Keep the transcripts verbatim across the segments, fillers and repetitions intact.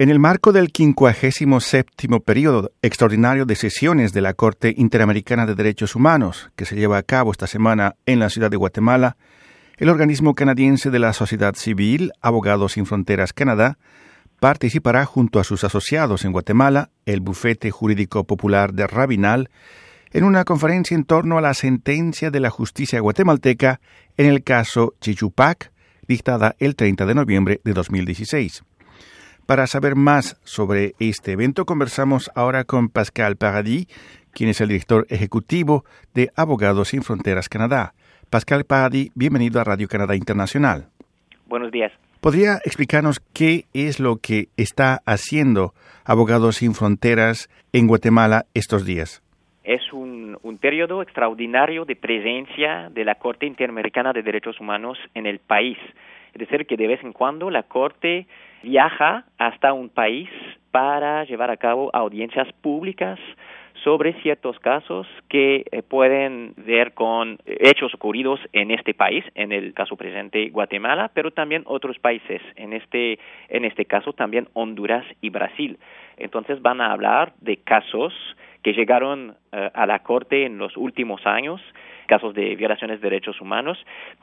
En el marco del quincuagésimo séptimo periodo extraordinario de sesiones de la Corte Interamericana de Derechos Humanos, que se lleva a cabo esta semana en la ciudad de Guatemala, el organismo canadiense de la sociedad civil, Abogados Sin Fronteras Canadá, participará junto a sus asociados en Guatemala, el Bufete Jurídico Popular de Rabinal, en una conferencia en torno a la sentencia de la justicia guatemalteca en el caso Chichupac, dictada el treinta de noviembre de dos mil dieciséis. Para saber más sobre este evento, conversamos ahora con Pascal Paradis, quien es el director ejecutivo de Abogados Sin Fronteras Canadá. Pascal Paradis, bienvenido a Radio Canadá Internacional. Buenos días. ¿Podría explicarnos qué es lo que está haciendo Abogados Sin Fronteras en Guatemala estos días? Es un, un periodo extraordinario de presencia de la Corte Interamericana de Derechos Humanos en el país. Es decir, que de vez en cuando la Corte viaja hasta un país para llevar a cabo audiencias públicas sobre ciertos casos que eh, pueden ver con hechos ocurridos en este país, en el caso presente Guatemala, pero también otros países, en este, en este caso también Honduras y Brasil. Entonces van a hablar de casos que llegaron eh, a la Corte en los últimos años, casos de violaciones de derechos humanos,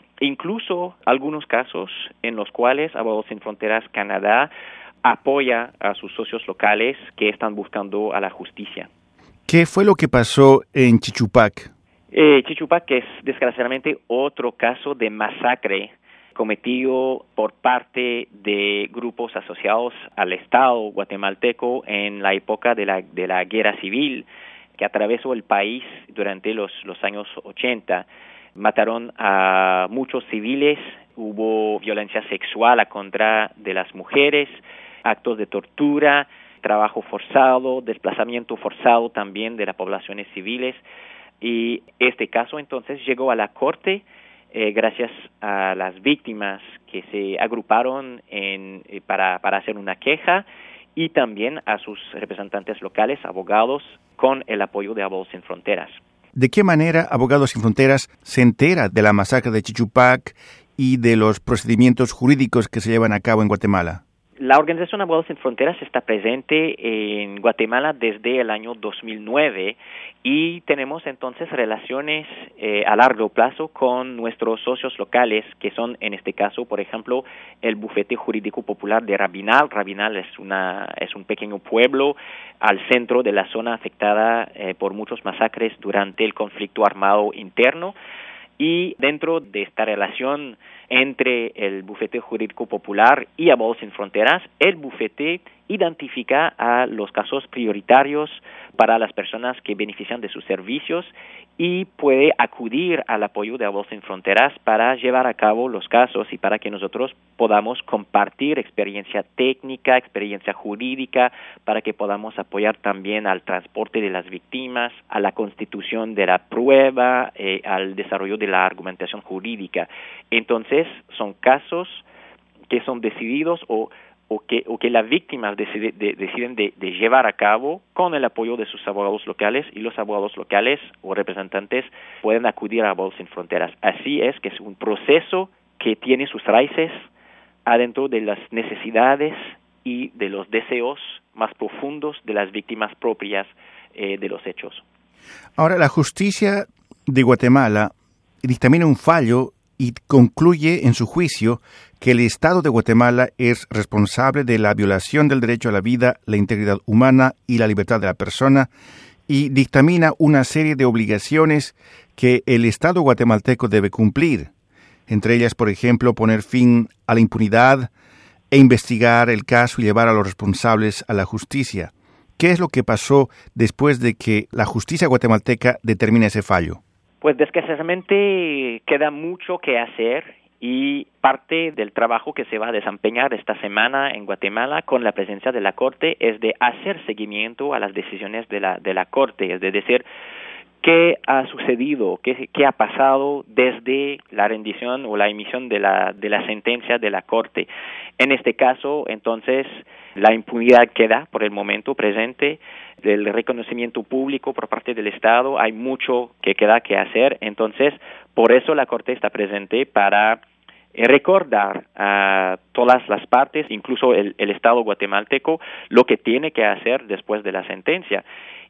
incluso algunos casos en los cuales Abogados Sin Fronteras Canadá apoya a sus socios locales que están buscando a la justicia. ¿Qué fue lo que pasó en Chichupac? Eh, Chichupac es desgraciadamente otro caso de masacre cometido por parte de grupos asociados al Estado guatemalteco en la época de la, de la guerra civil que atravesó el país durante los, los años ochenta. Mataron a muchos civiles, hubo violencia sexual a contra de las mujeres, actos de tortura, trabajo forzado, desplazamiento forzado también de las poblaciones civiles. Y este caso entonces llegó a la Corte eh, gracias a las víctimas que se agruparon en, eh, para, para hacer una queja y también a sus representantes locales, abogados, con el apoyo de Abogados Sin Fronteras. ¿De qué manera Abogados Sin Fronteras se entera de la masacre de Chichupac y de los procedimientos jurídicos que se llevan a cabo en Guatemala? La organización Abogados Sin Fronteras está presente en Guatemala desde el año dos mil nueve y tenemos entonces relaciones eh, a largo plazo con nuestros socios locales, que son en este caso, por ejemplo, el Bufete Jurídico Popular de Rabinal. Rabinal es una es un pequeño pueblo al centro de la zona afectada eh, por muchos masacres durante el conflicto armado interno. Y dentro de esta relación entre el Bufete Jurídico Popular y Abogados Sin Fronteras, el bufete identifica a los casos prioritarios para las personas que benefician de sus servicios y puede acudir al apoyo de Abogados Sin Fronteras para llevar a cabo los casos y para que nosotros podamos compartir experiencia técnica, experiencia jurídica, para que podamos apoyar también al transporte de las víctimas, a la constitución de la prueba, eh, al desarrollo de la argumentación jurídica. Entonces, son casos que son decididos o o que, o que las víctimas decide, de, deciden de, de llevar a cabo con el apoyo de sus abogados locales, y los abogados locales o representantes pueden acudir a Abogados Sin Fronteras. Así es que es un proceso que tiene sus raíces adentro de las necesidades y de los deseos más profundos de las víctimas propias eh, de los hechos. Ahora, la justicia de Guatemala dictamina un fallo y concluye en su juicio que el Estado de Guatemala es responsable de la violación del derecho a la vida, la integridad humana y la libertad de la persona, y dictamina una serie de obligaciones que el Estado guatemalteco debe cumplir, entre ellas, por ejemplo, poner fin a la impunidad e investigar el caso y llevar a los responsables a la justicia. ¿Qué es lo que pasó después de que la justicia guatemalteca determina ese fallo? Pues desgraciadamente queda mucho que hacer y parte del trabajo que se va a desempeñar esta semana en Guatemala con la presencia de la Corte es de hacer seguimiento a las decisiones de la de la Corte, es de decir, qué ha sucedido, qué, qué ha pasado desde la rendición o la emisión de la de la sentencia de la Corte. En este caso, entonces, la impunidad queda por el momento presente. Del reconocimiento público por parte del Estado hay mucho que queda que hacer. Entonces, por eso la Corte está presente para eh, recordar a todas las partes, incluso el, el Estado guatemalteco, lo que tiene que hacer después de la sentencia.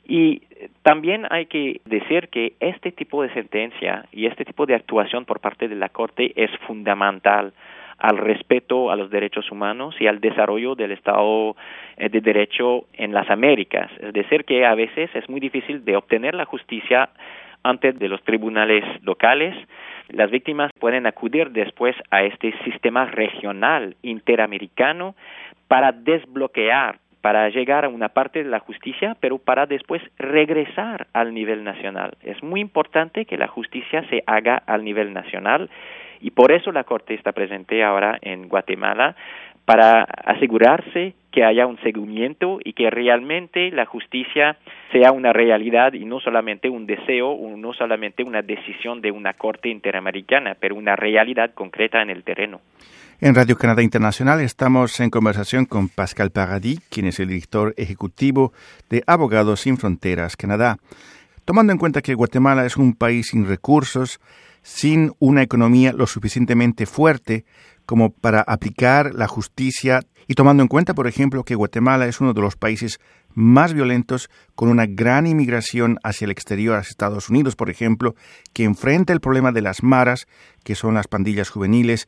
Y también hay que decir que este tipo de sentencia y este tipo de actuación por parte de la Corte es fundamental al respeto a los derechos humanos y al desarrollo del Estado de Derecho en las Américas. Es decir, que a veces es muy difícil de obtener la justicia ante de los tribunales locales. Las víctimas pueden acudir después a este sistema regional interamericano para desbloquear, para llegar a una parte de la justicia, pero para después regresar al nivel nacional. Es muy importante que la justicia se haga al nivel nacional y por eso la Corte está presente ahora en Guatemala para asegurarse que haya un seguimiento y que realmente la justicia sea una realidad y no solamente un deseo o no solamente una decisión de una Corte Interamericana, pero una realidad concreta en el terreno. En Radio Canadá Internacional estamos en conversación con Pascal Paradis, quien es el director ejecutivo de Abogados Sin Fronteras Canadá. Tomando en cuenta que Guatemala es un país sin recursos, sin una economía lo suficientemente fuerte como para aplicar la justicia, y tomando en cuenta, por ejemplo, que Guatemala es uno de los países más violentos, con una gran inmigración hacia el exterior, hacia Estados Unidos, por ejemplo, que enfrenta el problema de las maras, que son las pandillas juveniles.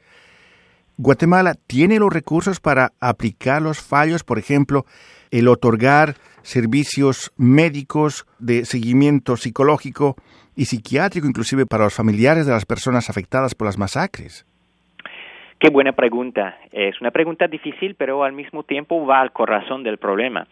Guatemala tiene los recursos para aplicar los fallos, por ejemplo, el otorgar servicios médicos de seguimiento psicológico y psiquiátrico, inclusive para los familiares de las personas afectadas por las masacres. Qué buena pregunta. Es una pregunta difícil, pero al mismo tiempo va al corazón del problema.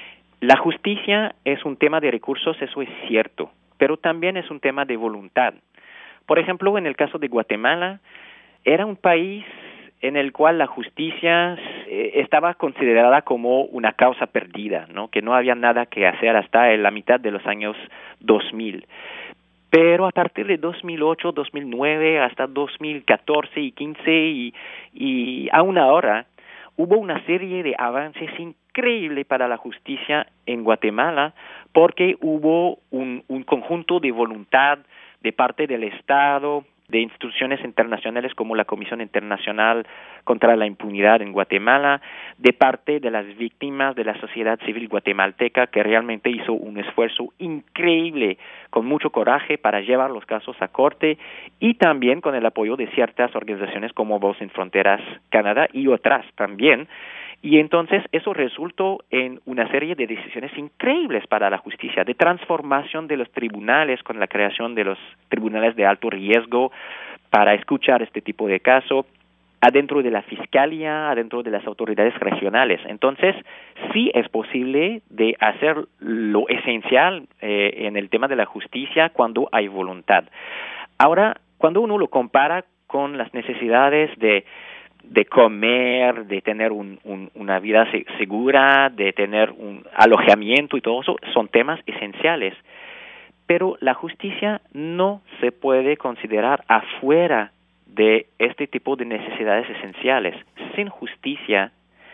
La justicia es un tema de recursos, eso es cierto, pero también es un tema de voluntad. Por ejemplo, en el caso de Guatemala, era un país en el cual la justicia estaba considerada como una causa perdida, ¿no? Que no había nada que hacer hasta en la mitad de los años dos mil. Pero a partir de dos mil ocho, dos mil nueve, hasta dos mil catorce y quince y, y aún ahora, hubo una serie de avances increíbles para la justicia en Guatemala porque hubo un, un conjunto de voluntad de parte del Estado, de instituciones internacionales como la Comisión Internacional contra la Impunidad en Guatemala, de parte de las víctimas de la sociedad civil guatemalteca, que realmente hizo un esfuerzo increíble, con mucho coraje, para llevar los casos a corte, y también con el apoyo de ciertas organizaciones como Voz Sin Fronteras Canadá y otras también. Y entonces eso resultó en una serie de decisiones increíbles para la justicia, de transformación de los tribunales con la creación de los tribunales de alto riesgo para escuchar este tipo de casos, adentro de la fiscalía, adentro de las autoridades regionales. Entonces, sí es posible de hacer lo esencial eh, en el tema de la justicia cuando hay voluntad. Ahora, cuando uno lo compara con las necesidades de de comer, de tener un, un, una vida segura, de tener un alojamiento y todo eso, son temas esenciales. Pero la justicia no se puede considerar afuera de este tipo de necesidades esenciales. Sin justicia,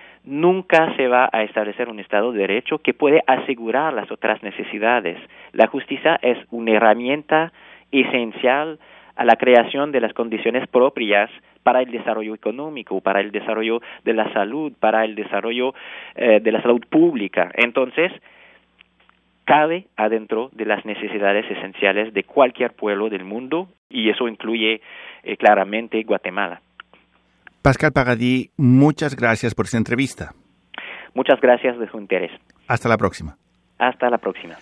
nunca se va a establecer un Estado de Derecho que puede asegurar las otras necesidades. La justicia es una herramienta esencial a la creación de las condiciones propias para el desarrollo económico, para el desarrollo de la salud, para el desarrollo eh, de la salud pública. Entonces, cabe adentro de las necesidades esenciales de cualquier pueblo del mundo, y eso incluye eh, claramente Guatemala. Pascal Paradis, muchas gracias por esta entrevista. Muchas gracias de su interés. Hasta la próxima. Hasta la próxima.